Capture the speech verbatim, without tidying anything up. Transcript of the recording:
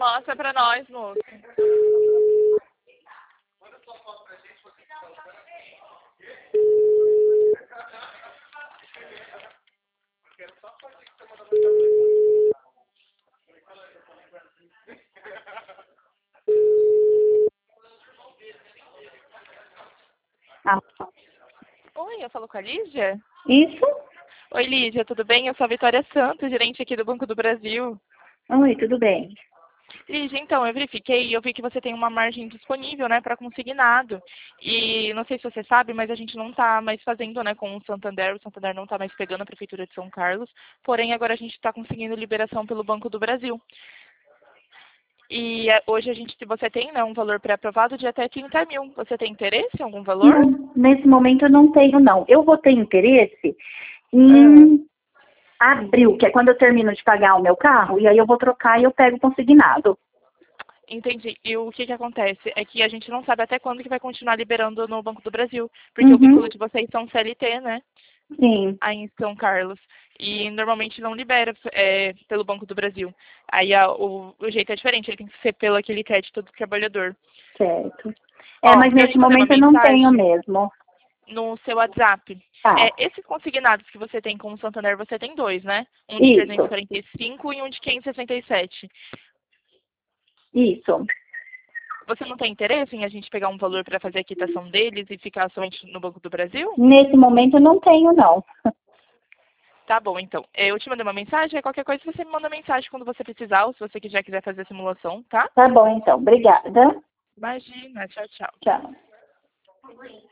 Mostra pra nós, moço. Ah, Oi, eu falo com a Lígia? isso? Oi, Lígia, tudo bem? Eu sou a Vitória Santos, gerente aqui do Banco do Brasil. Oi, tudo bem? Lígia, então, eu verifiquei e eu vi que você tem uma margem disponível, né, para consignado. E não sei se você sabe, mas a gente não está mais fazendo, né, com o Santander. O Santander não está mais pegando a Prefeitura de São Carlos. Porém, agora a gente está conseguindo liberação pelo Banco do Brasil. E eh, hoje a gente, se você tem, né, um valor pré-aprovado de até trinta mil. Você tem interesse em algum valor? Não, nesse momento eu não tenho, não. Eu vou ter interesse Ah, em abril, que é quando eu termino de pagar o meu carro, e aí eu vou trocar e eu pego consignado. entendi. E o que que acontece? É que a gente não sabe até quando que vai continuar liberando no Banco do Brasil. Porque o vínculo Uhum, de vocês são C L T, né? sim, Aí em São Carlos. E normalmente não libera é, pelo Banco do Brasil. Aí a- o, o jeito é diferente, ele tem que ser pelo aquele crédito do trabalhador. certo. É, Ó, mas eu nesse te mandei uma momento eu não tenho mensagem mesmo. no seu WhatsApp. Tá, É, esses consignados que você tem com o Santander, você tem dois, né? Um de trezentos e isso, e quarenta e cinco e um de quinhentos e sessenta e sete. isso. Você não tem interesse em a gente pegar um valor para fazer a quitação deles e ficar somente no Banco do Brasil? Nesse momento eu não tenho, não. Tá bom, então. Eu te mandei uma mensagem, aí qualquer coisa você me manda mensagem quando você precisar, ou se você já quiser fazer a simulação, tá? Tá bom, então. Obrigada. Imagina, tchau, tchau. Tchau.